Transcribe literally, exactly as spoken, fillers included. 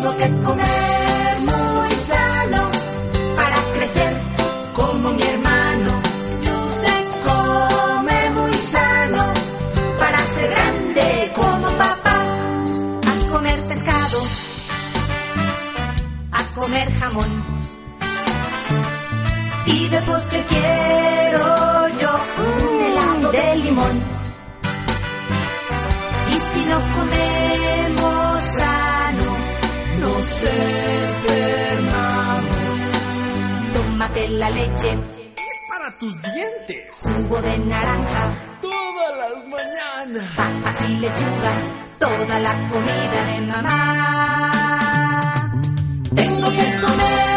Tengo que comer muy sano para crecer como mi hermano. Se come muy sano para ser grande como papá. A comer pescado, a comer jamón, y de postre quiero yo un helado de limón. Y si no comemos sano, nos enfermamos. Tómate la leche, para tus dientes. Jugo de naranja todas las mañanas. Papas y lechugas, toda la comida de mamá. Tengo que comer